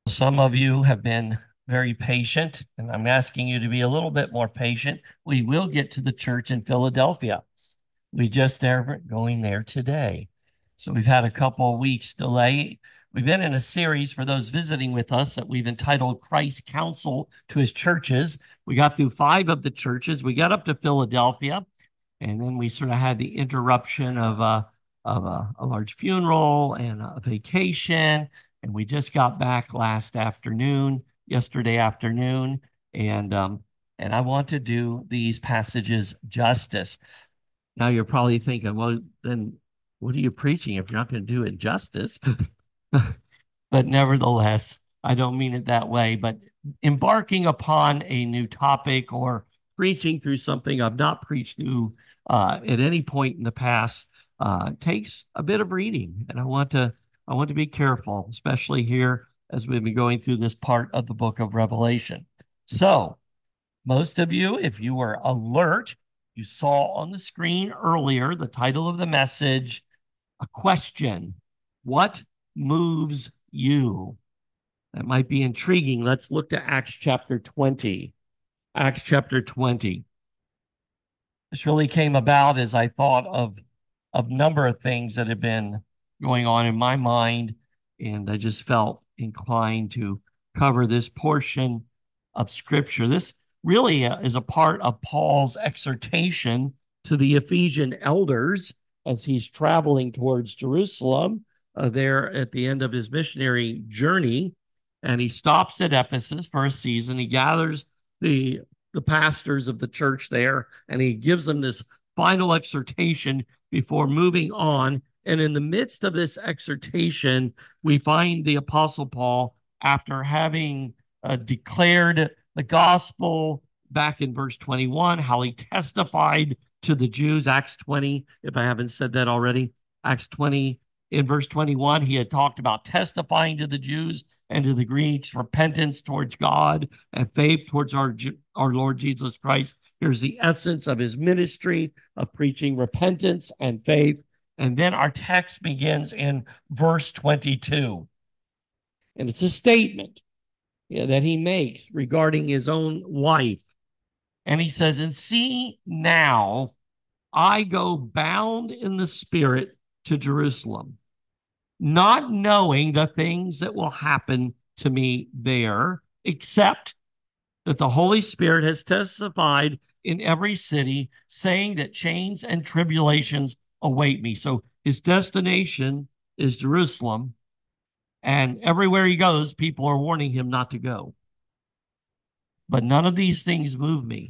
Some of you have been very patient, and I'm asking you to be a little bit more patient. We will get to the church in Philadelphia. We just aren't going there today. So we've had a couple of weeks delay. We've been in a series for those visiting with us that we've entitled Christ Counsel to His Churches. We got through 5 of the churches. We got up to Philadelphia, and then we sort of had the interruption of a large funeral and a vacation. And we just got back yesterday afternoon, and I want to do these passages justice. Now you're probably thinking, well, then what are you preaching if you're not going to do it justice? But nevertheless, I don't mean it that way. But embarking upon a new topic or preaching through something I've not preached through at any point in the past takes a bit of reading, and I want to be careful, especially here as we've been going through this part of the book of Revelation. So, most of you, if you were alert, you saw on the screen earlier the title of the message, a question. What moves you? That might be intriguing. Let's look to Acts chapter 20. Acts chapter 20. This really came about as I thought of a number of things that have been going on in my mind, and I just felt inclined to cover this portion of Scripture. This really is a part of Paul's exhortation to the Ephesian elders as he's traveling towards Jerusalem there at the end of his missionary journey. And he stops at Ephesus for a season. He gathers the pastors of the church there, and he gives them this final exhortation before moving on. And in the midst of this exhortation, we find the Apostle Paul, after having declared the gospel back in verse 21, how he testified to the Jews, Acts 20, if I haven't said that already, Acts 20, in verse 21, he had talked about testifying to the Jews and to the Greeks, repentance towards God and faith towards our Lord Jesus Christ. Here's the essence of his ministry of preaching repentance and faith. And then our text begins in verse 22. And it's a statement that he makes regarding his own life. And he says, and see now, I go bound in the Spirit to Jerusalem, not knowing the things that will happen to me there, except that the Holy Spirit has testified in every city, saying that chains and tribulations await me. So his destination is Jerusalem, and everywhere he goes, people are warning him not to go. But none of these things move me.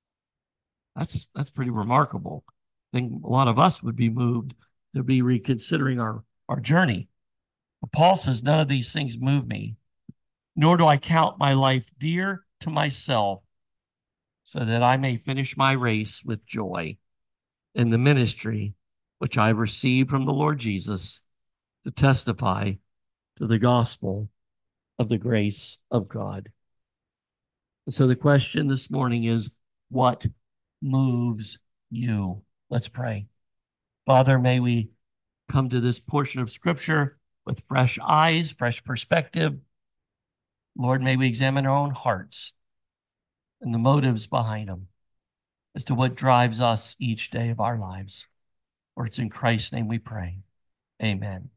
That's pretty remarkable. I think a lot of us would be moved to be reconsidering our journey. But Paul says, none of these things move me, nor do I count my life dear to myself, so that I may finish my race with joy in the ministry which I received from the Lord Jesus to testify to the gospel of the grace of God. So the question this morning is, what moves you? Let's pray. Father, may we come to this portion of Scripture with fresh eyes, fresh perspective. Lord, may we examine our own hearts and the motives behind them as to what drives us each day of our lives. For it's in Christ's name we pray. Amen.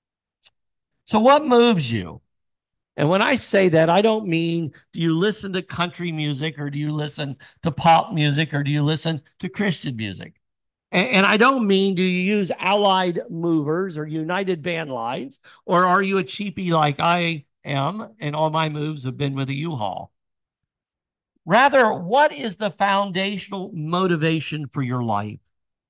So what moves you? And when I say that, I don't mean, do you listen to country music, or do you listen to pop music, or do you listen to Christian music? And I don't mean, do you use Allied movers or United Van Lines, or are you a cheapie like I am and all my moves have been with a U-Haul? Rather, what is the foundational motivation for your life?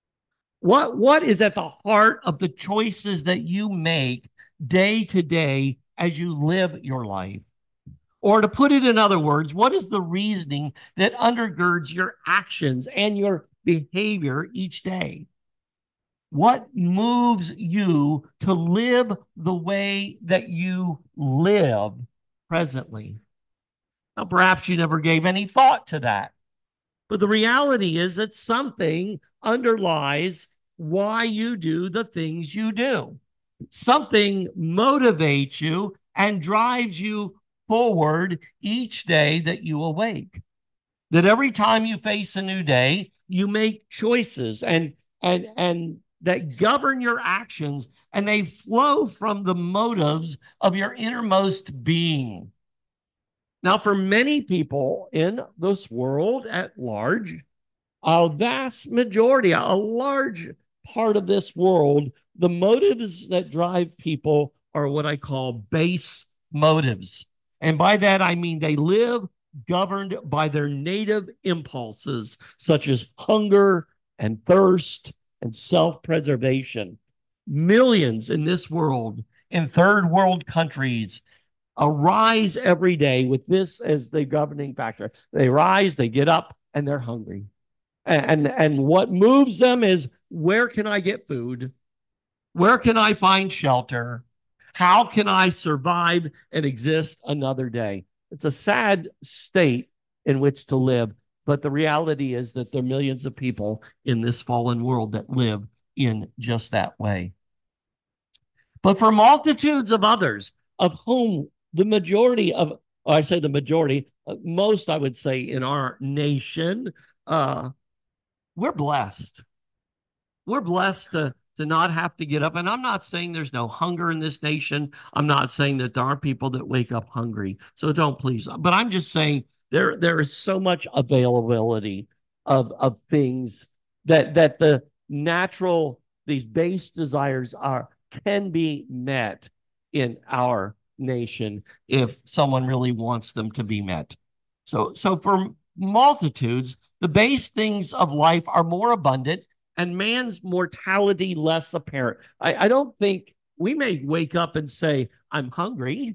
What is at the heart of the choices that you make day to day as you live your life? Or to put it in other words, what is the reasoning that undergirds your actions and your behavior each day? What moves you to live the way that you live presently? Now, perhaps you never gave any thought to that, but the reality is that something underlies why you do the things you do. Something motivates you and drives you forward each day that you awake. That every time you face a new day, you make choices and that govern your actions, and they flow from the motives of your innermost being. Now, for many people in this world at large, a vast majority, a large part of this world, the motives that drive people are what I call base motives. And by that, I mean they live governed by their native impulses, such as hunger and thirst and self preservation. Millions in this world, in third world countries, arise every day with this as the governing factor. They rise, they get up, and they're hungry. And what moves them is, where can I get food? Where can I find shelter? How can I survive and exist another day? It's a sad state in which to live, but the reality is that there are millions of people in this fallen world that live in just that way. But for multitudes of others, of whom the majority of, I say the majority, most I would say in our nation, we're blessed. We're blessed to not have to get up. And I'm not saying there's no hunger in this nation. I'm not saying that there are people that wake up hungry. So don't please. But I'm just saying there is so much availability of things that the natural, these base desires can be met in our nation if someone really wants them to be met. So for multitudes, the base things of life are more abundant and man's mortality less apparent. I don't think we may wake up and say, I'm hungry,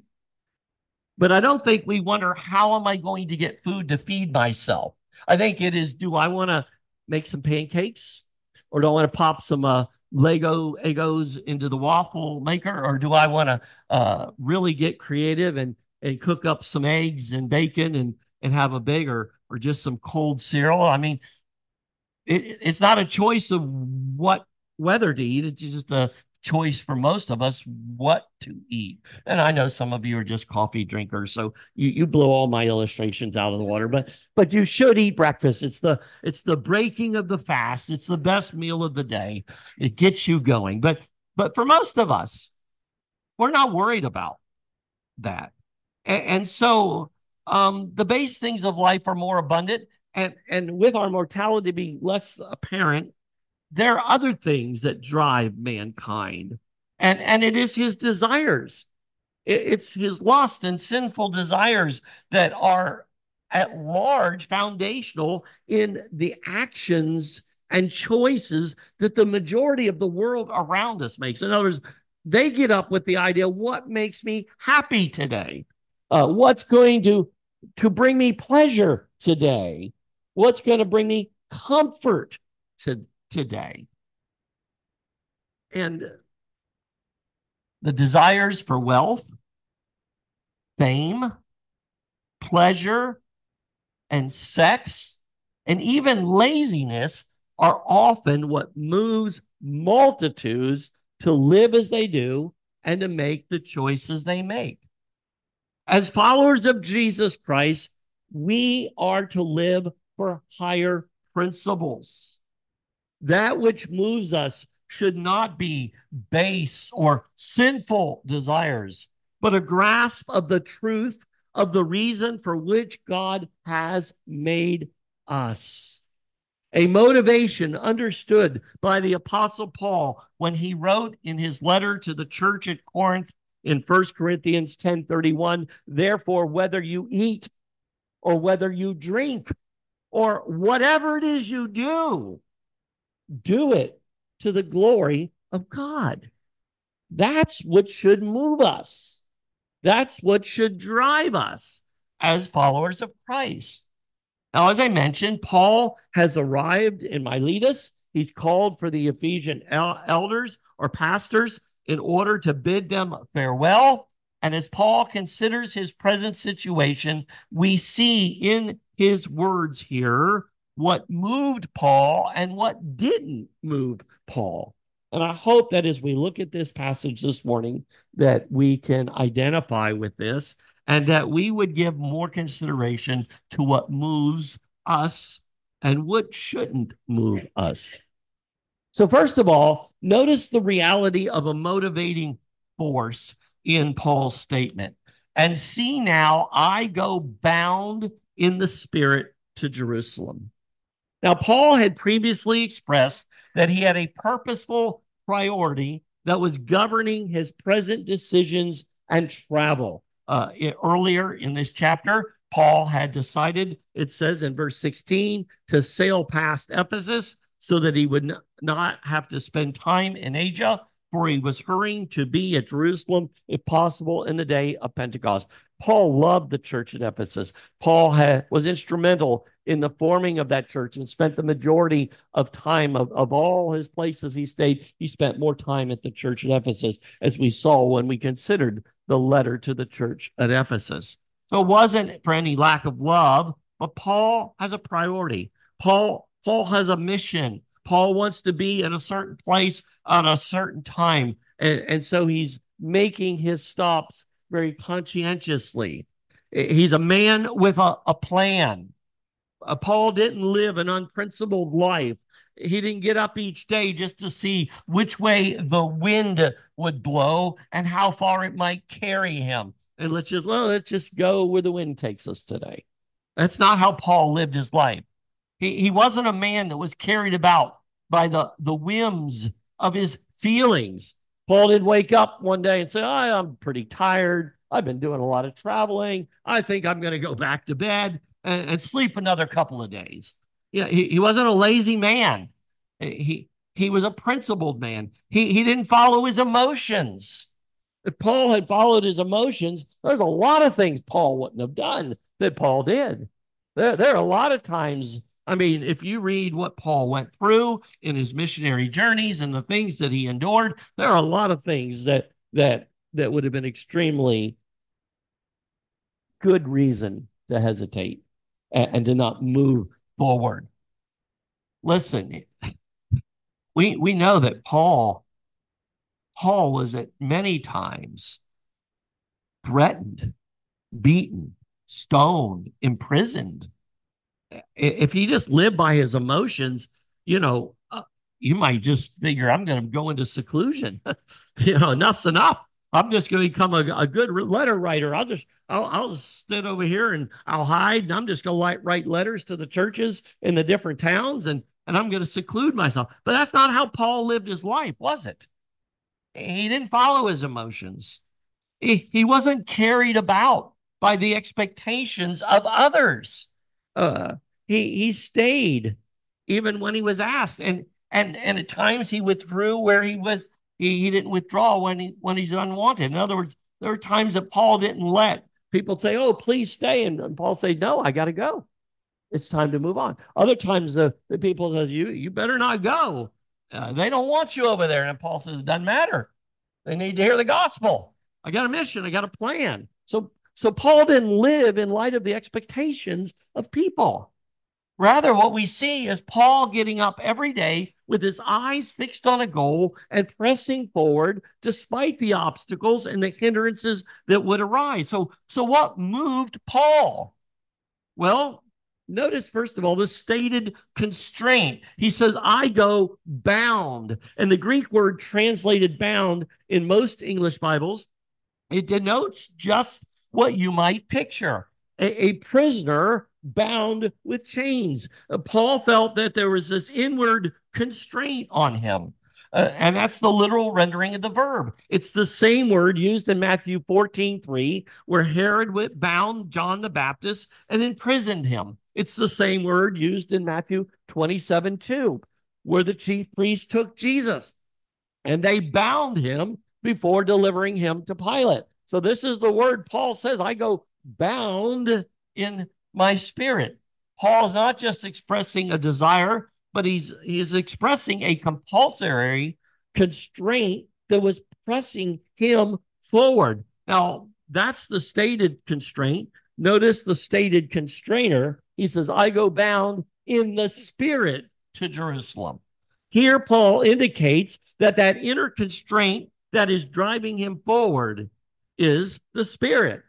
but I don't think we wonder, how am I going to get food to feed myself? I think it is, do I want to make some pancakes, or do I want to pop some Lego Egos into the waffle maker, or do I want to really get creative and cook up some eggs and bacon and have a big, or just some cold cereal? I mean, it's not a choice of what whether to eat. It's just a choice for most of us what to eat. And I know some of you are just coffee drinkers, so you blow all my illustrations out of the water. But you should eat breakfast. It's the breaking of the fast. It's the best meal of the day. It gets you going. But for most of us, we're not worried about that. And so the base things of life are more abundant. And with our mortality being less apparent, there are other things that drive mankind. And it is his desires. It's his lust and sinful desires that are at large foundational in the actions and choices that the majority of the world around us makes. In other words, they get up with the idea, what makes me happy today? What's going to bring me pleasure today? What's going to bring me comfort today? And the desires for wealth, fame, pleasure, and sex, and even laziness are often what moves multitudes to live as they do and to make the choices they make. As followers of Jesus Christ, we are to live for higher principles. That which moves us should not be base or sinful desires, but a grasp of the truth of the reason for which God has made us. A motivation understood by the Apostle Paul when he wrote in his letter to the church at Corinth in 1 Corinthians 10:31, therefore, whether you eat or whether you drink or whatever it is you do, do it to the glory of God. That's what should move us. That's what should drive us as followers of Christ. Now, as I mentioned, Paul has arrived in Miletus. He's called for the Ephesian elders or pastors in order to bid them farewell. And as Paul considers his present situation, we see in his words here what moved Paul and what didn't move Paul. And I hope that as we look at this passage this morning, that we can identify with this. and that we would give more consideration to what moves us and what shouldn't move us. So, first of all, notice the reality of a motivating force in Paul's statement. And see now, I go bound in the Spirit to Jerusalem. Now, Paul had previously expressed that he had a purposeful priority that was governing his present decisions and travel. Earlier in this chapter, Paul had decided, it says in verse 16, to sail past Ephesus so that he would not have to spend time in Asia, for he was hurrying to be at Jerusalem, if possible, in the day of Pentecost. Paul loved the church at Ephesus. Paul was instrumental in the forming of that church and spent the majority of time of all his places he stayed. He spent more time at the church at Ephesus, as we saw when we considered the letter to the church at Ephesus. So it wasn't for any lack of love, but Paul has a priority. Paul has a mission. Paul wants to be in a certain place at a certain time. And so he's making his stops very conscientiously. He's a man with a plan. Paul didn't live an unprincipled life. He didn't get up each day just to see which way the wind would blow and how far it might carry him. And let's just go where the wind takes us today. That's not how Paul lived his life. He wasn't a man that was carried about by the whims of his feelings. Paul didn't wake up one day and say, I'm pretty tired. I've been doing a lot of traveling. I think I'm going to go back to bed and sleep another couple of days. Yeah, he wasn't a lazy man. He was a principled man. He didn't follow his emotions. If Paul had followed his emotions, there's a lot of things Paul wouldn't have done that Paul did. There are a lot of times. I mean, if you read what Paul went through in his missionary journeys and the things that he endured, there are a lot of things that would have been extremely good reason to hesitate and to not move forward. Listen, we know that Paul was at many times threatened, beaten, stoned, imprisoned. If he just lived by his emotions, you might just figure, I'm going to go into seclusion. Enough's enough. I'm just going to become a good letter writer. I'll just sit over here and I'll hide, and I'm just going to write letters to the churches in the different towns, and I'm going to seclude myself. But that's not how Paul lived his life, was it? He didn't follow his emotions. He wasn't carried about by the expectations of others. He stayed even when he was asked, and at times he withdrew where he was. He didn't withdraw when he's unwanted. In other words, there are times that Paul didn't let people say, "Oh, please stay," and Paul said, "No, I got to go. It's time to move on." Other times the people says, "You better not go. They don't want you over there." And Paul says, "It doesn't matter. They need to hear the gospel. I got a mission. I got a plan." So Paul didn't live in light of the expectations of people. Rather, what we see is Paul getting up every day with his eyes fixed on a goal and pressing forward despite the obstacles and the hindrances that would arise. So what moved Paul? Well, notice, first of all, the stated constraint. He says, I go bound. And the Greek word translated bound in most English Bibles, it denotes just what you might picture. A prisoner bound with chains. Paul felt that there was this inward constraint on him. And that's the literal rendering of the verb. It's the same word used in Matthew 14:3, where Herod bound John the Baptist and imprisoned him. It's the same word used in Matthew 27:2, where the chief priests took Jesus and they bound him before delivering him to Pilate. So this is the word Paul says, I go bound in my spirit. Paul's not just expressing a desire, but he's expressing a compulsory constraint that was pressing him forward. Now, that's the stated constraint. Notice the stated constrainer. He says, I go bound in the spirit to Jerusalem. Here, Paul indicates that inner constraint that is driving him forward is the spirit.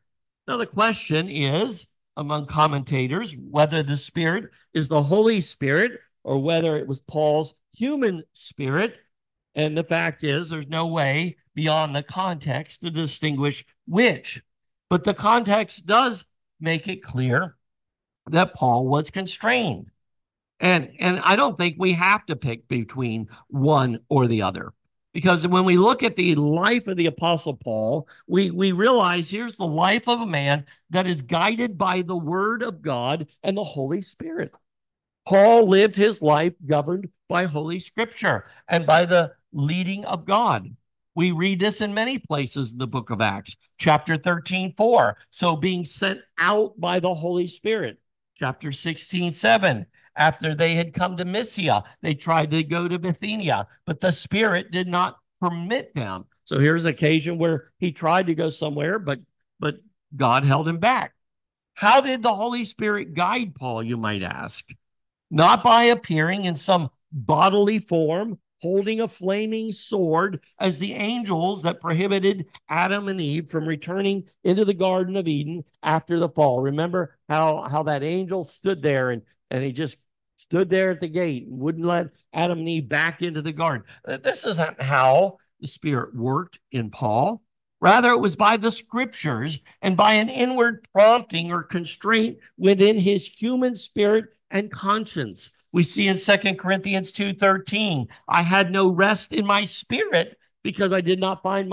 Now, the question is among commentators whether the Spirit is the Holy Spirit or whether it was Paul's human spirit. And the fact is, there's no way beyond the context to distinguish which. But the context does make it clear that Paul was constrained. And I don't think we have to pick between one or the other. Because when we look at the life of the Apostle Paul, we realize here's the life of a man that is guided by the Word of God and the Holy Spirit. Paul lived his life governed by Holy Scripture and by the leading of God. We read this in many places in the book of Acts, chapter 13:4. So being sent out by the Holy Spirit. Chapter 16:7. After they had come to Mysia, they tried to go to Bithynia, but the Spirit did not permit them. So here's an occasion where he tried to go somewhere, but God held him back. How did the Holy Spirit guide Paul, you might ask? Not by appearing in some bodily form, holding a flaming sword as the angels that prohibited Adam and Eve from returning into the Garden of Eden after the fall. Remember how that angel stood there and he just stood there at the gate and wouldn't let Adam and Eve back into the garden. This isn't how the Spirit worked in Paul. Rather, it was by the scriptures and by an inward prompting or constraint within his human spirit and conscience. We see in 2 Corinthians 2:13, I had no rest in my spirit because I did not find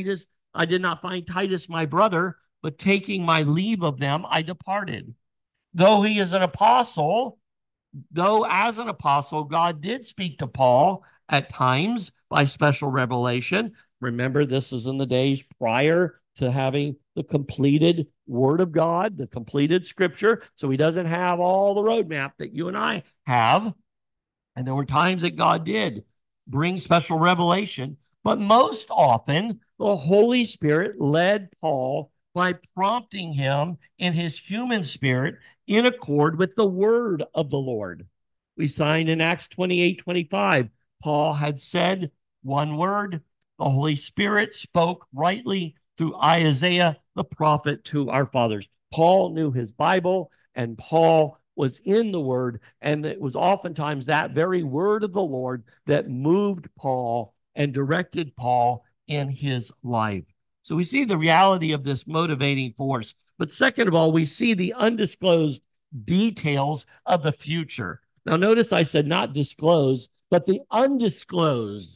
Titus my brother, but taking my leave of them, I departed. Though he is an apostle, though as an apostle, God did speak to Paul at times by special revelation. Remember, this is in the days prior to having the completed Word of God, the completed Scripture. So he doesn't have all the roadmap that you and I have. And there were times that God did bring special revelation, but most often the Holy Spirit led Paul by prompting him in his human spirit in accord with the word of the Lord. We find in Acts 28:25, Paul had said one word, the Holy Spirit spoke rightly through Isaiah the prophet to our fathers. Paul knew his Bible, and Paul was in the word, and it was oftentimes that very word of the Lord that moved Paul and directed Paul in his life. So we see the reality of this motivating force. But second of all, we see the undisclosed details of the future. Now, notice I said not disclose, but the undisclosed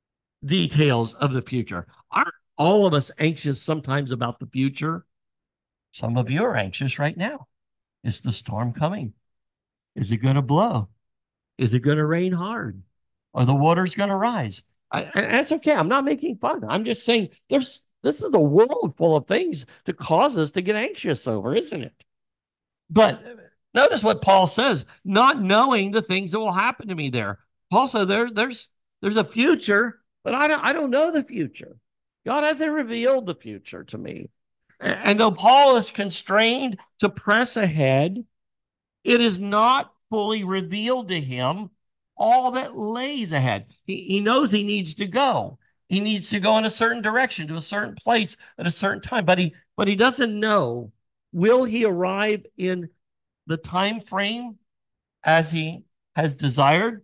details of the future. Aren't all of us anxious sometimes about the future? Some of you are anxious right now. Is the storm coming? Is it going to blow? Is it going to rain hard? Are the waters going to rise? That's okay. I'm not making fun. I'm just saying this is a world full of things to cause us to get anxious over, isn't it? But notice what Paul says, not knowing the things that will happen to me there. Paul said there's a future, but I don't know the future. God hasn't revealed the future to me. And though Paul is constrained to press ahead, it is not fully revealed to him all that lays ahead. He knows he needs to go. He needs to go in a certain direction to a certain place at a certain time, but he doesn't know, will he arrive in the time frame as he has desired?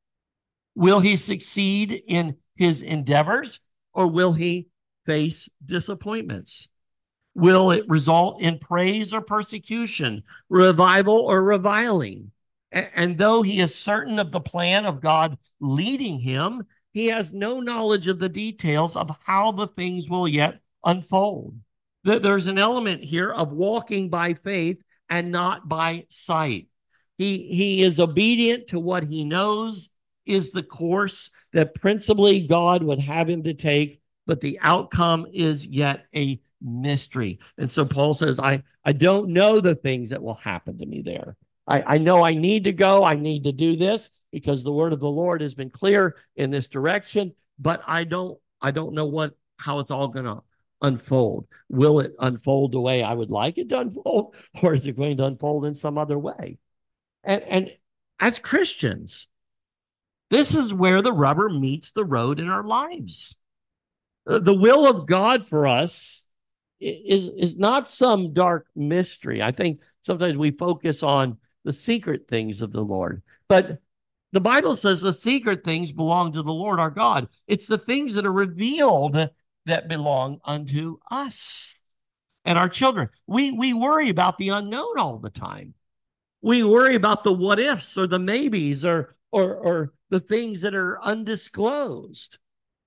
Will he succeed in his endeavors, or will he face disappointments? Will it result in praise or persecution, revival or reviling? And though he is certain of the plan of God leading him, he has no knowledge of the details of how the things will yet unfold. There's an element here of walking by faith and not by sight. He is obedient to what he knows is the course that principally God would have him to take, but the outcome is yet a mystery. And so Paul says, I don't know the things that will happen to me there. I know I need to go. I need to do this because the word of the Lord has been clear in this direction, but I don't know how it's all going to unfold. Will it unfold the way I would like it to unfold, or is it going to unfold in some other way? And as Christians, this is where the rubber meets the road in our lives. The will of God for us is not some dark mystery. I think sometimes we focus on the secret things of the Lord, but the Bible says the secret things belong to the Lord our God. It's the things that are revealed that belong unto us and our children. We worry about the unknown all the time. We worry about the what ifs or the maybes or the things that are undisclosed.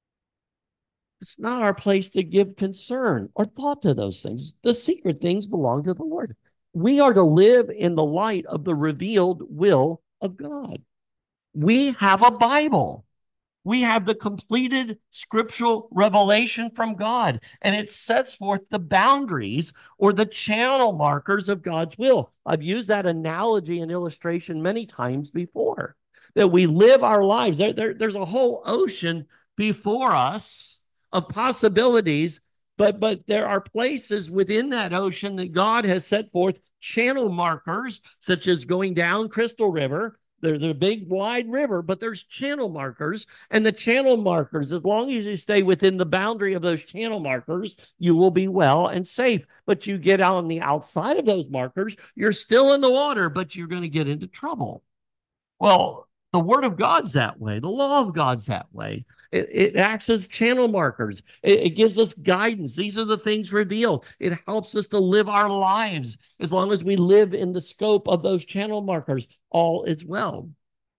It's not our place to give concern or thought to those things. The secret things belong to the Lord. We are to live in the light of the revealed will of God. We have a Bible. We have the completed scriptural revelation from God, and it sets forth the boundaries or the channel markers of God's will. I've used that analogy and illustration many times before, that we live our lives. There's a whole ocean before us of possibilities, but there are places within that ocean that God has set forth channel markers, such as going down Crystal River. There's a big wide river, but there's channel markers. And the channel markers, as long as you stay within the boundary of those channel markers, you will be well and safe. But you get out on the outside of those markers, you're still in the water, but you're going to get into trouble. Well, the word of God's that way. The law of God's that way. It acts as channel markers. It gives us guidance. These are the things revealed. It helps us to live our lives. As long as we live in the scope of those channel markers, all is well.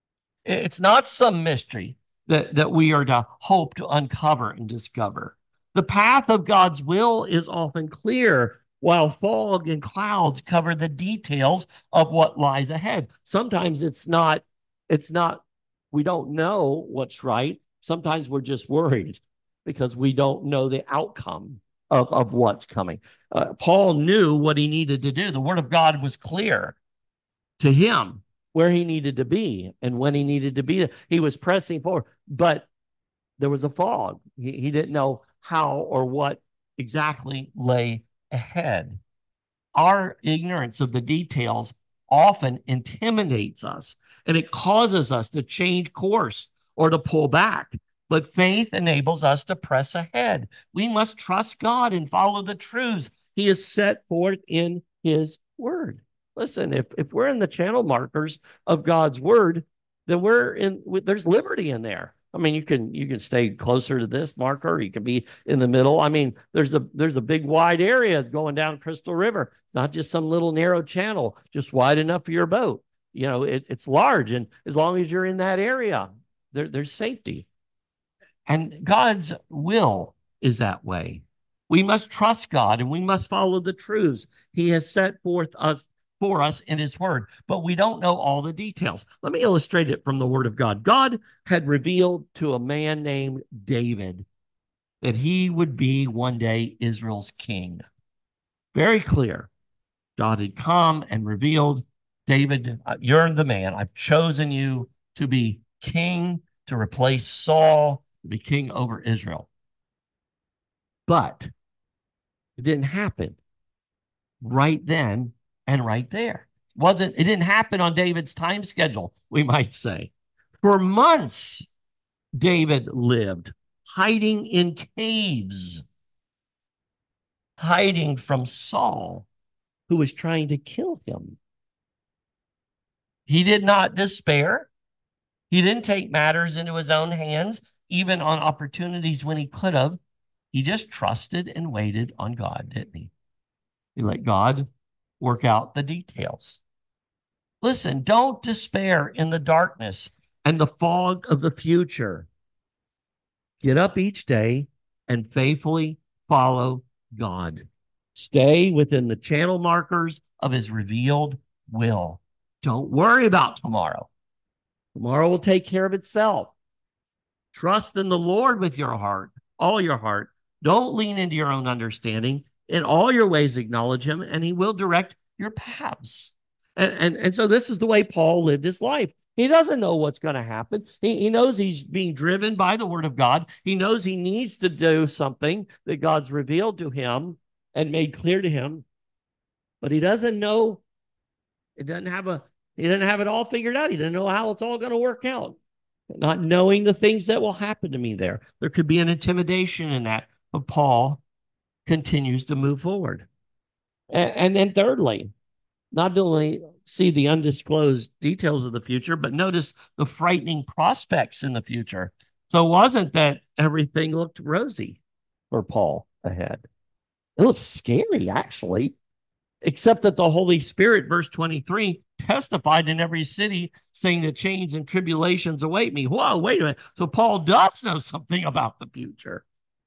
It's not some mystery that we are to hope to uncover and discover. The path of God's will is often clear, while fog and clouds cover the details of what lies ahead. Sometimes it's not, we don't know what's right. Sometimes we're just worried because we don't know the outcome of what's coming. Paul knew what he needed to do. The word of God was clear to him where he needed to be and when he needed to be. He was pressing forward, but there was a fog. He didn't know how or what exactly lay ahead. Our ignorance of the details often intimidates us and it causes us to change course or to pull back. But faith enables us to press ahead. We must trust God and follow the truths He has set forth in His Word. Listen, if we're in the channel markers of God's Word, then there's liberty in there. I mean, you can stay closer to this marker. You can be in the middle. I mean, there's a big wide area going down Crystal River, not just some little narrow channel, just wide enough for your boat. It's large, and as long as you're in that area, there's safety. And God's will is that way. We must trust God and we must follow the truths He has set forth for us in His Word, but we don't know all the details. Let me illustrate it from the Word of God. God had revealed to a man named David that he would be one day Israel's king. Very clear. God had come and revealed, David, you're the man. I've chosen you to be king, to replace Saul, to be king over Israel. But it didn't happen right then and right there. It didn't happen on David's time schedule, we might say. For months, David lived hiding in caves, hiding from Saul, who was trying to kill him. He did not despair. He didn't take matters into his own hands, even on opportunities when he could have. He just trusted and waited on God, didn't he? He let God work out the details. Listen, don't despair in the darkness and the fog of the future. Get up each day and faithfully follow God. Stay within the channel markers of His revealed will. Don't worry about tomorrow. Tomorrow will take care of itself. Trust in the Lord with your heart, all your heart. Don't lean into your own understanding. In all your ways, acknowledge Him, and He will direct your paths. And so this is the way Paul lived his life. He doesn't know what's going to happen. He knows he's being driven by the Word of God. He knows he needs to do something that God's revealed to him and made clear to him, but he doesn't know. He doesn't have it all figured out. He doesn't know how it's all going to work out. Not knowing the things that will happen to me there. There could be an intimidation in that of Paul continues to move forward. And then thirdly, not only see the undisclosed details of the future, but notice the frightening prospects in the future. So it wasn't that everything looked rosy for Paul ahead. It looked scary, actually, except that the Holy Spirit, verse 23, testified in every city, saying that chains and tribulations await me. Whoa, wait a minute. So Paul does know something about the future.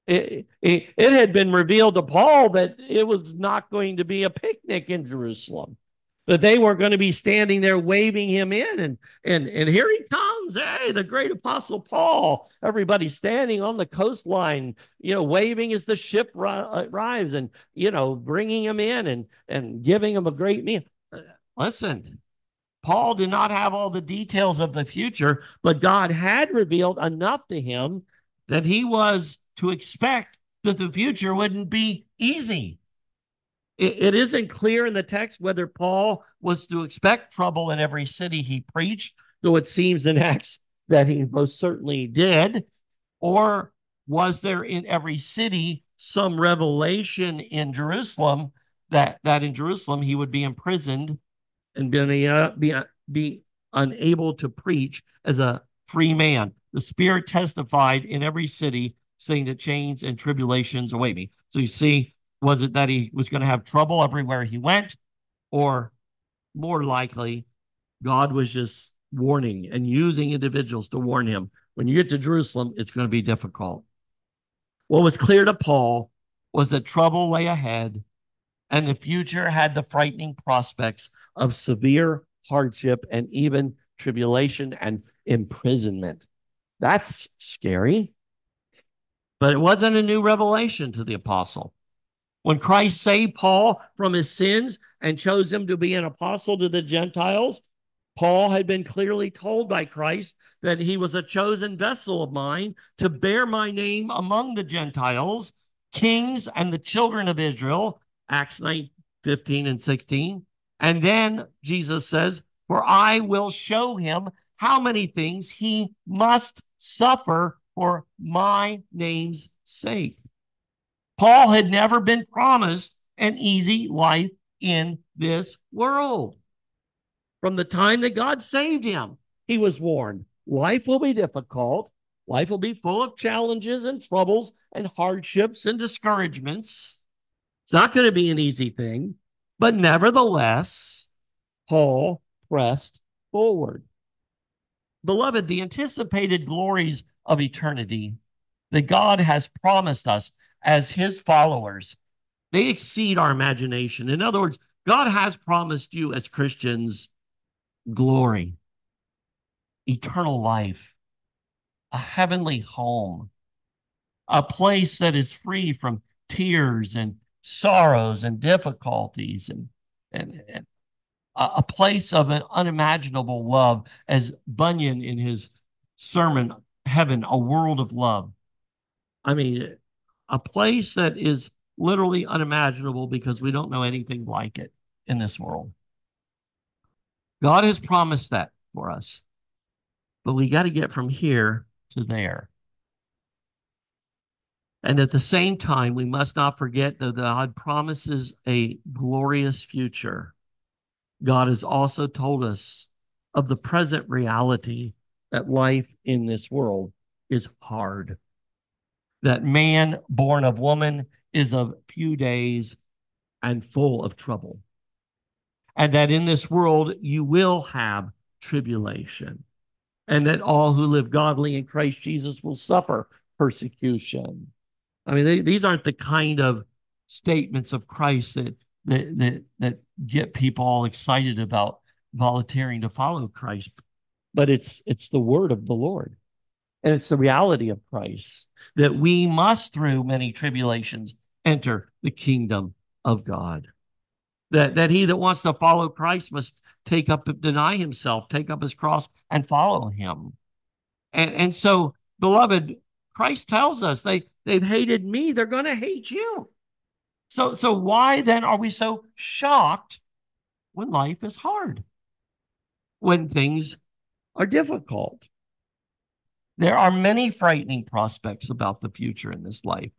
It had been revealed to Paul that it was not going to be a picnic in Jerusalem, that they were going to be standing there waving him in, and here he comes, hey, the great apostle Paul. Everybody standing on the coastline, waving as the ship arrives, and bringing him in and giving him a great meal. Listen, Paul did not have all the details of the future, but God had revealed enough to him that he was to expect that the future wouldn't be easy. It isn't clear in the text whether Paul was to expect trouble in every city he preached, though it seems in Acts that he most certainly did. Or was there in every city some revelation in Jerusalem that in Jerusalem he would be imprisoned and be unable to preach as a free man? The Spirit testified in every city, saying that chains and tribulations await me. So you see, was it that he was going to have trouble everywhere he went? Or more likely, God was just warning and using individuals to warn him. When you get to Jerusalem, it's going to be difficult. What was clear to Paul was that trouble lay ahead, and the future had the frightening prospects of severe hardship and even tribulation and imprisonment. That's scary. But it wasn't a new revelation to the apostle. When Christ saved Paul from his sins and chose him to be an apostle to the Gentiles, Paul had been clearly told by Christ that he was a chosen vessel of mine to bear my name among the Gentiles, kings, and the children of Israel, Acts 9, 15 and 16. And then Jesus says, for I will show him how many things he must suffer for my name's sake. Paul had never been promised an easy life in this world. From the time that God saved him, he was warned, life will be difficult. Life will be full of challenges and troubles and hardships and discouragements. It's not going to be an easy thing, but nevertheless, Paul pressed forward. Beloved, the anticipated glories of eternity that God has promised us as his followers, they exceed our imagination. In other words, God has promised you as Christians glory, eternal life, a heavenly home, a place that is free from tears and sorrows and difficulties, and a place of an unimaginable love, as Bunyan in his sermon, Heaven, a World of Love. I mean, a place that is literally unimaginable because we don't know anything like it in this world. God has promised that for us, but we got to get from here to there. And at the same time, we must not forget that God promises a glorious future. God has also told us of the present reality that life in this world is hard, that man born of woman is of few days and full of trouble, and that in this world you will have tribulation, and that all who live godly in Christ Jesus will suffer persecution. I mean, these aren't the kind of statements of Christ that get people all excited about volunteering to follow Christ, but it's the word of the Lord, and it's the reality of Christ that we must, through many tribulations, enter the kingdom of God. That he that wants to follow Christ must deny himself, take up his cross, and follow him. And so, beloved, Christ tells us they've hated me, they're going to hate you. So why then are we so shocked when life is hard, when things are difficult? There are many frightening prospects about the future in this life.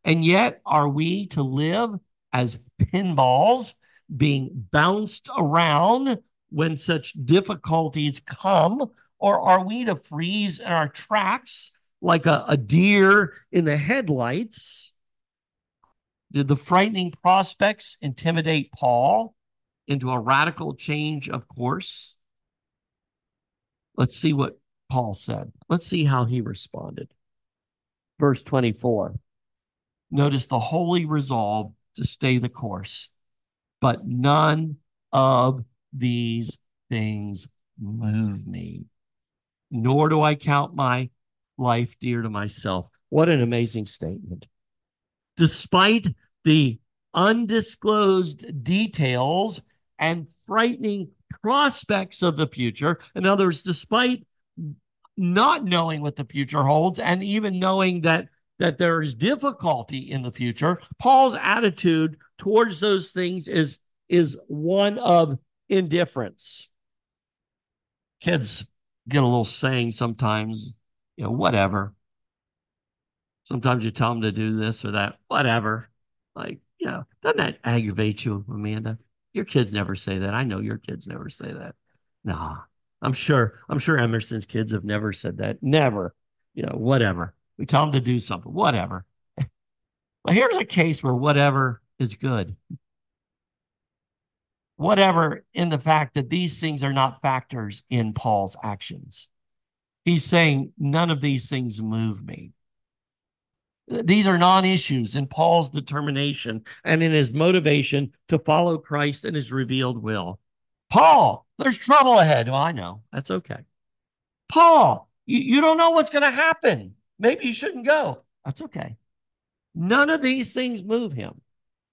And yet, are we to live as pinballs being bounced around when such difficulties come? Or are we to freeze in our tracks like a deer in the headlights? Did the frightening prospects intimidate Paul into a radical change of course? Let's see what Paul said. Let's see how he responded. Verse 24. Notice the holy resolve to stay the course, but none of these things move me, nor do I count my life dear to myself. What an amazing statement. Despite the undisclosed details and frightening prospects of the future, in other words, despite not knowing what the future holds and even knowing that there is difficulty in the future, Paul's attitude towards those things is one of indifference. Kids get a little saying sometimes, whatever. Sometimes you tell them to do this or that, whatever. Like, doesn't that aggravate you, Amanda? Your kids never say that. I know your kids never say that. Nah, I'm sure Emerson's kids have never said that. Never. Whatever. We tell them to do something, whatever. But here's a case where whatever is good. Whatever in the fact that these things are not factors in Paul's actions. He's saying none of these things move me. These are non-issues in Paul's determination and in his motivation to follow Christ and his revealed will. Paul, there's trouble ahead. Well, I know. That's okay. Paul, you don't know what's going to happen. Maybe you shouldn't go. That's okay. None of these things move him.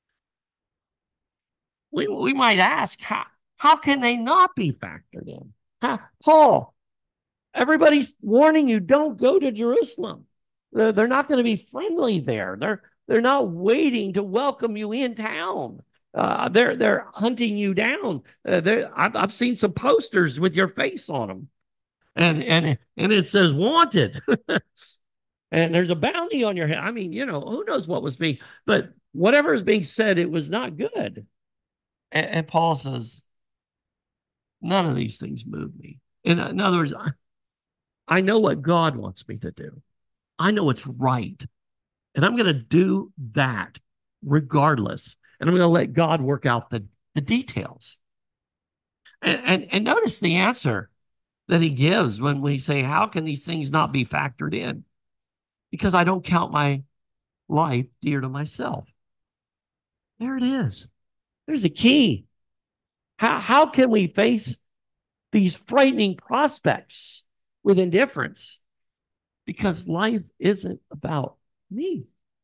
We might ask, how can they not be factored in? Paul, everybody's warning you, don't go to Jerusalem. They're not going to be friendly there. They're not waiting to welcome you in town. They're hunting you down. I've seen some posters with your face on them, and it says wanted, and there's a bounty on your head. I mean, who knows what was being, but whatever is being said, it was not good. And Paul says, none of these things move me. In other words, I know what God wants me to do. I know it's right. And I'm going to do that regardless. And I'm going to let God work out the details. And notice the answer that he gives when we say, how can these things not be factored in? Because I don't count my life dear to myself. There it is. There's a key. How can we face these frightening prospects with indifference? Because life isn't about me.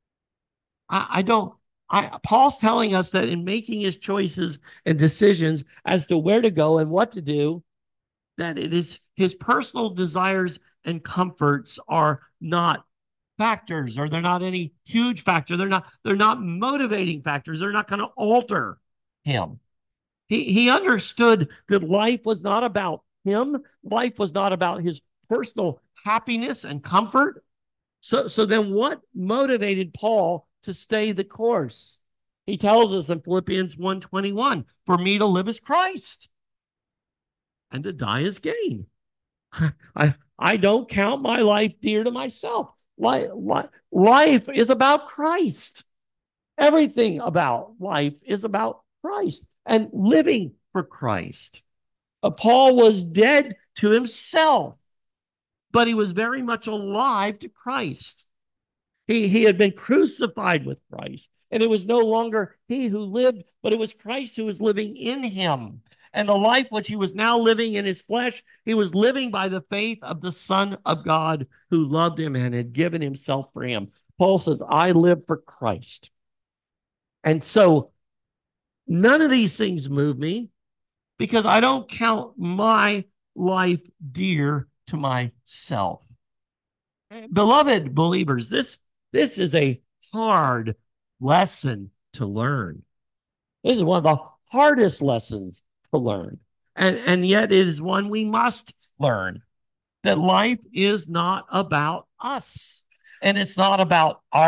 Paul's telling us that in making his choices and decisions as to where to go and what to do, that it is his personal desires and comforts are not factors, or they're not any huge factor. They're not motivating factors. They're not going to alter him. He understood that life was not about him. Life was not about his personal happiness and comfort. So then what motivated Paul to stay the course? He tells us in Philippians 1:21, for me to live is Christ and to die is gain. I don't count my life dear to myself. Life is about Christ. Everything about life is about Christ and living for Christ. Paul was dead to himself, but he was very much alive to Christ. He had been crucified with Christ, and it was no longer he who lived, but it was Christ who was living in him. And the life which he was now living in his flesh, he was living by the faith of the Son of God who loved him and had given himself for him. Paul says, I live for Christ. And so none of these things move me because I don't count my life dear to myself. Beloved believers, this is a hard lesson to learn. This is one of the hardest lessons to learn. And yet it is one we must learn, that life is not about us. And it's not about our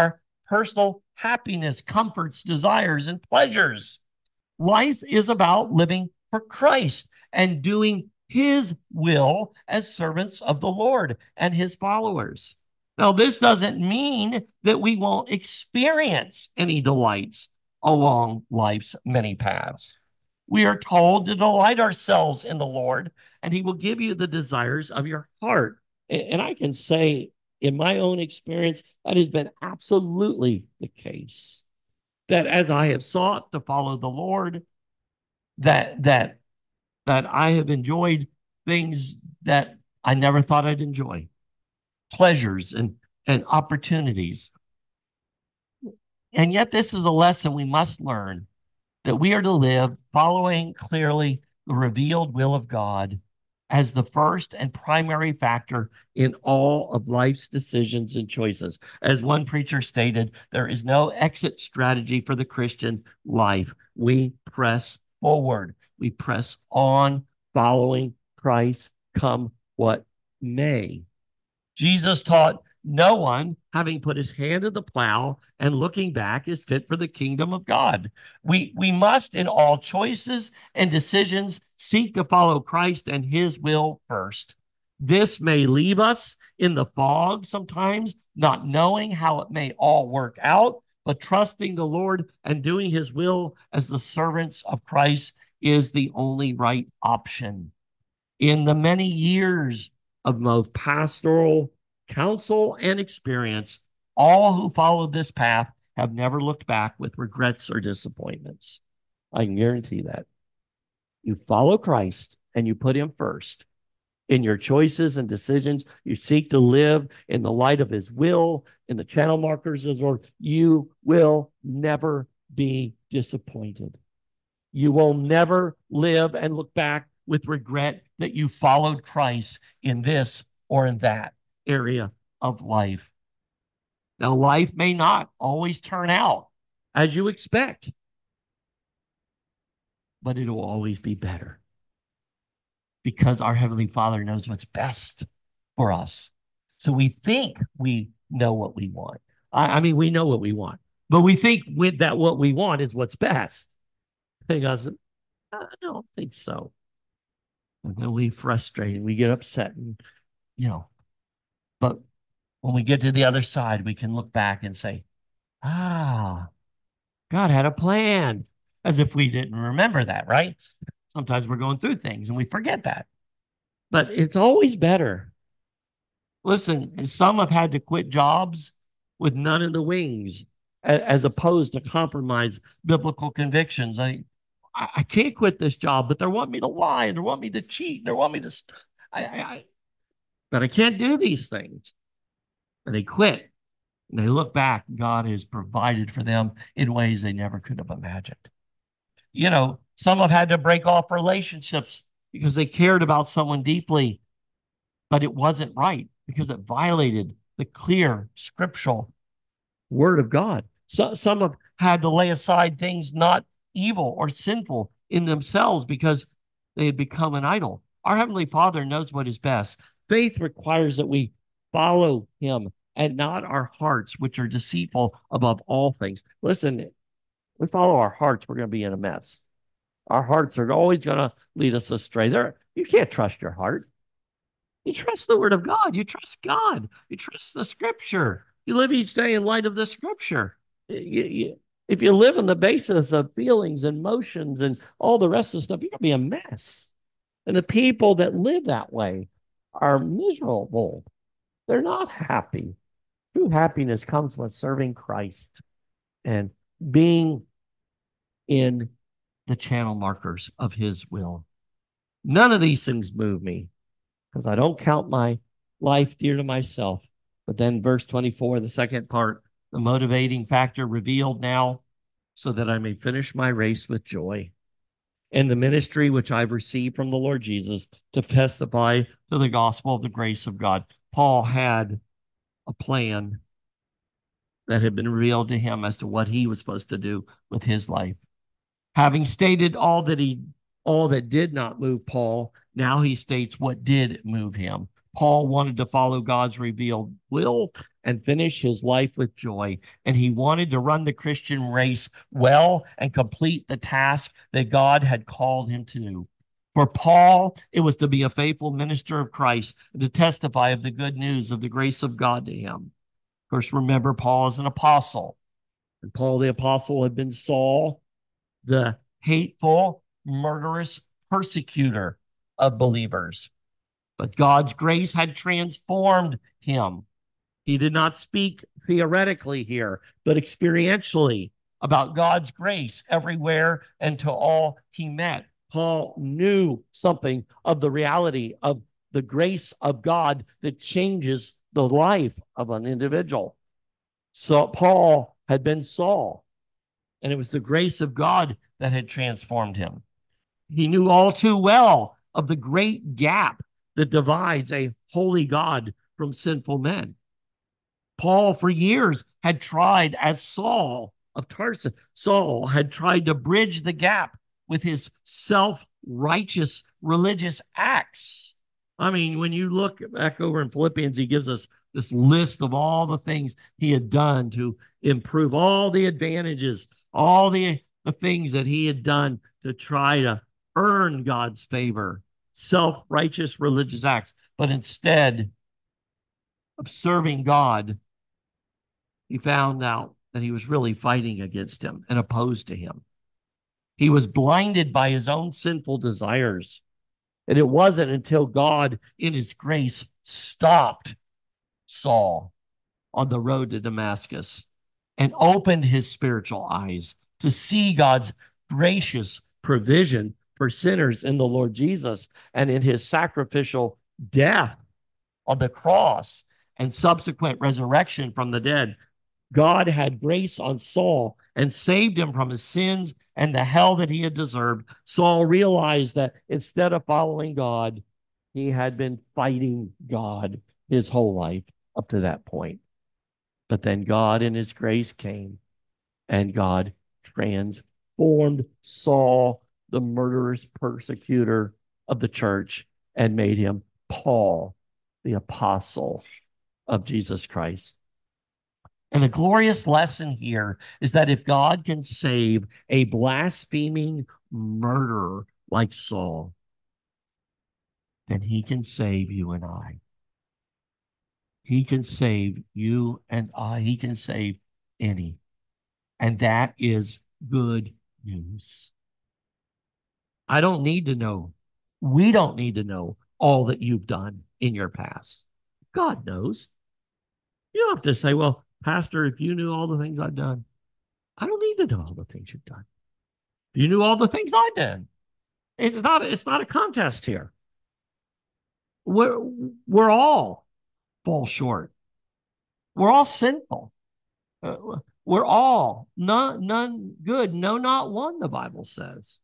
personal happiness, comforts, desires, and pleasures. Life is about living for Christ and doing his will as servants of the Lord and his followers. Now, this doesn't mean that we won't experience any delights along life's many paths. We are told to delight ourselves in the Lord, and he will give you the desires of your heart. And I can say, in my own experience, that has been absolutely the case. That as I have sought to follow the Lord, that I have enjoyed things that I never thought I'd enjoy, pleasures and opportunities. And yet, this is a lesson we must learn, that we are to live following clearly the revealed will of God as the first and primary factor in all of life's decisions and choices. As one preacher stated, there is no exit strategy for the Christian life. We press forward. We press on, following Christ, come what may. Jesus taught no one, having put his hand to the plow and looking back, is fit for the kingdom of God. We must, in all choices and decisions, seek to follow Christ and his will first. This may leave us in the fog sometimes, not knowing how it may all work out, but trusting the Lord and doing his will as the servants of Christ is the only right option. In the many years of both pastoral counsel and experience, all who followed this path have never looked back with regrets or disappointments. I can guarantee that. You follow Christ and you put him first. In your choices and decisions, you seek to live in the light of his will, in the channel markers of the Lord. You will never be disappointed. You will never live and look back with regret that you followed Christ in this or in that area of life. Now, life may not always turn out as you expect, but it will always be better because our Heavenly Father knows what's best for us. So we think we know what we want. I mean, we know what we want, but we think with that what we want is what's best. He goes, I don't think so. And then we frustrate, we get upset, and but when we get to the other side, we can look back and say, ah, God had a plan, as if we didn't remember that, right? Sometimes we're going through things and we forget that. But it's always better. Listen, some have had to quit jobs with none in the wings, as opposed to compromise biblical convictions. I can't quit this job, but they want me to lie and they want me to cheat. And they want me to, but I can't do these things. And they quit. And they look back, God has provided for them in ways they never could have imagined. Some have had to break off relationships because they cared about someone deeply, but it wasn't right because it violated the clear scriptural word of God. So, some have had to lay aside things not evil or sinful in themselves because they had become an idol. Our Heavenly Father knows what is best. Faith requires that we follow him and not our hearts, which are deceitful above all things. Listen, we follow our hearts, we're going to be in a mess. Our hearts are always going to lead us astray. You can't trust your heart. You trust the word of God. You trust God. You trust the scripture. You live each day in light of the scripture. If you live on the basis of feelings and emotions and all the rest of the stuff, you're going to be a mess. And the people that live that way are miserable. They're not happy. True happiness comes with serving Christ and being in the channel markers of his will. None of these things move me because I don't count my life dear to myself. But then verse 24, the second part, the motivating factor revealed now so that I may finish my race with joy and the ministry which I've received from the Lord Jesus to testify to the gospel of the grace of God. Paul had a plan that had been revealed to him as to what he was supposed to do with his life. Having stated all that did not move Paul, now he states what did move him. Paul wanted to follow God's revealed will and finish his life with joy. And he wanted to run the Christian race well and complete the task that God had called him to do. For Paul, it was to be a faithful minister of Christ, to testify of the good news of the grace of God to him. Of course, remember, Paul is an apostle. And Paul the apostle had been Saul, the hateful, murderous persecutor of believers. But God's grace had transformed him. He did not speak theoretically here, but experientially about God's grace everywhere and to all he met. Paul knew something of the reality of the grace of God that changes the life of an individual. So Paul had been Saul, and it was the grace of God that had transformed him. He knew all too well of the great gap that divides a holy God from sinful men. Paul, for years, had tried, as Saul of Tarsus, Saul had tried to bridge the gap with his self-righteous religious acts. I mean, when you look back over in Philippians, he gives us this list of all the things he had done to improve, all the advantages, all the things that he had done to try to earn God's favor, self-righteous religious acts. But instead of serving God, he found out that he was really fighting against him and opposed to him. He was blinded by his own sinful desires. And it wasn't until God, in his grace, stopped Saul on the road to Damascus and opened his spiritual eyes to see God's gracious provision for sinners in the Lord Jesus and in his sacrificial death on the cross and subsequent resurrection from the dead. God had grace on Saul and saved him from his sins and the hell that he had deserved. Saul realized that instead of following God, he had been fighting God his whole life up to that point. But then God in his grace came, and God transformed Saul, the murderous persecutor of the church, and made him Paul, the apostle of Jesus Christ. And the glorious lesson here is that if God can save a blaspheming murderer like Saul, then he can save you and I. He can save you and I. He can save any. And that is good news. I don't need to know. We don't need to know all that you've done in your past. God knows. You don't have to say, well, Pastor, if you knew all the things I've done, I don't need to know all the things you've done. You knew all the things I did. It's not a contest here. We're all fall short. We're all sinful. We're all none good, no, not one, the Bible says.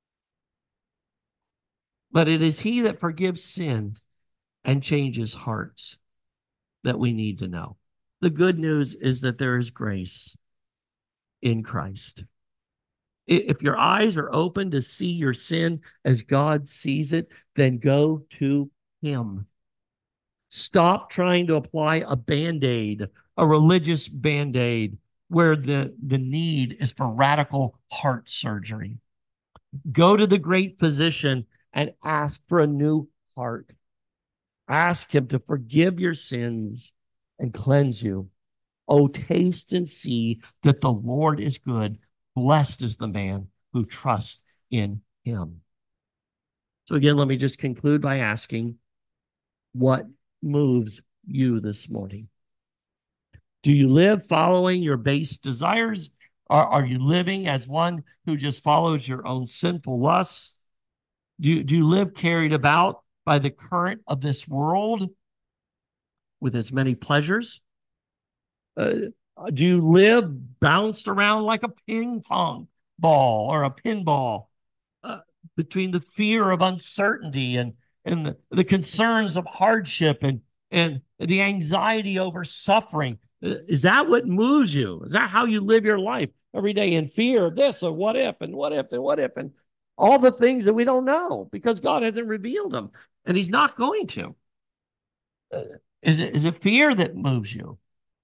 But it is he that forgives sin and changes hearts that we need to know. The good news is that there is grace in Christ. If your eyes are open to see your sin as God sees it, then go to him. Stop trying to apply a Band-Aid, a religious Band-Aid, where the need is for radical heart surgery. Go to the great physician and ask for a new heart. Ask him to forgive your sins and cleanse you. Oh, taste and see that the Lord is good. Blessed is the man who trusts in him. So again, let me just conclude by asking, what moves you this morning? Do you live following your base desires? Or are you living as one who just follows your own sinful lusts? Do you live carried about by the current of this world with its many pleasures? Do you live bounced around like a ping pong ball or a pinball between the fear of uncertainty and the concerns of hardship and the anxiety over suffering? Is that what moves you? Is that how you live your life every day in fear of this or what if and what if and what if and all the things that we don't know because God hasn't revealed them and he's not going to? Is it fear that moves you?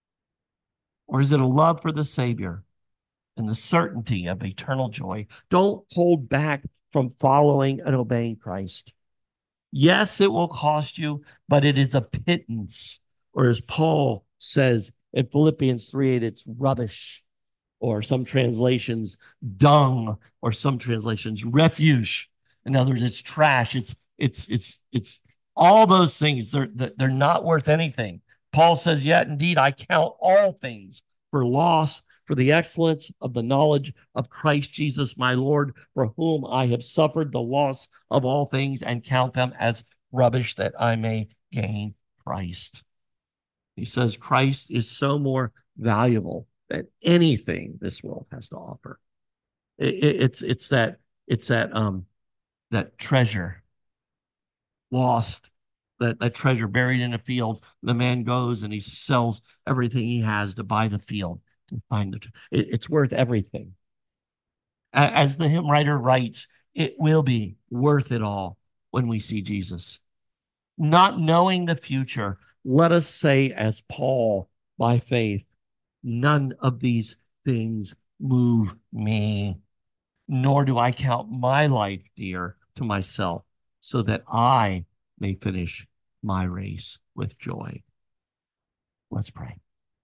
Or is it a love for the Savior and the certainty of eternal joy? Don't hold back from following and obeying Christ. Yes, it will cost you, but it is a pittance. Or as Paul says in Philippians 3:8, it's rubbish. Or some translations, dung, or some translations, refuge. In other words, it's trash. It's all those things. They're not worth anything. Paul says, yet indeed, I count all things for loss for the excellence of the knowledge of Christ Jesus, my Lord, for whom I have suffered the loss of all things and count them as rubbish that I may gain Christ. He says Christ is so more valuable than anything this world has to offer. It's that treasure lost, that treasure buried in a field. The man goes and he sells everything he has to buy the field to find it's worth everything. As the hymn writer writes, it will be worth it all when we see Jesus. Not knowing the future, let us say, as Paul, by faith, none of these things move me, nor do I count my life dear to myself, so that I may finish my race with joy. Let's pray.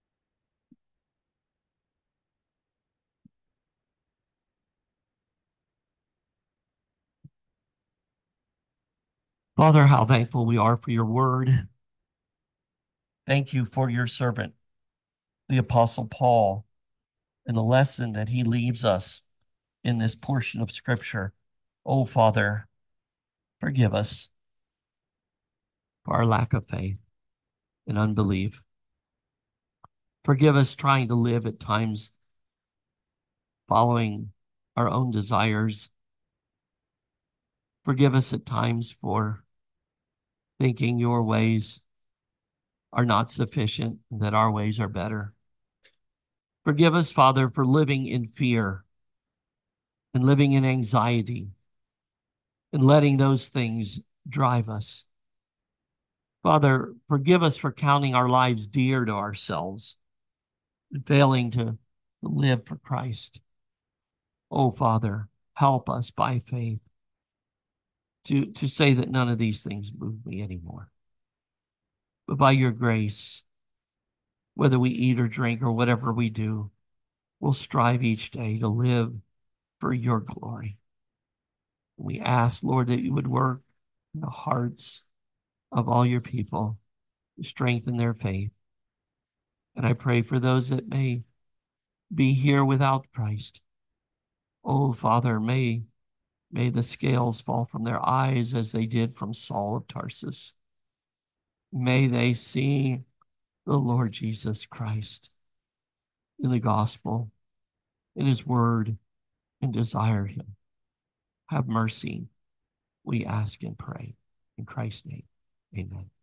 Father, how thankful we are for your word. Thank you for your servant, the Apostle Paul, and the lesson that he leaves us in this portion of Scripture. Oh, Father, forgive us for our lack of faith and unbelief. Forgive us trying to live at times following our own desires. Forgive us at times for thinking your ways are not sufficient, and that our ways are better. Forgive us, Father, for living in fear and living in anxiety and letting those things drive us. Father, forgive us for counting our lives dear to ourselves and failing to live for Christ. Oh, Father, help us by faith to say that none of these things move me anymore. But by your grace, whether we eat or drink or whatever we do, we'll strive each day to live for your glory. We ask, Lord, that you would work in the hearts of all your people to strengthen their faith. And I pray for those that may be here without Christ. Oh, Father, may the scales fall from their eyes as they did from Saul of Tarsus. May they see the Lord Jesus Christ in the gospel, in his word, and desire him. Have mercy, we ask and pray. In Christ's name, amen.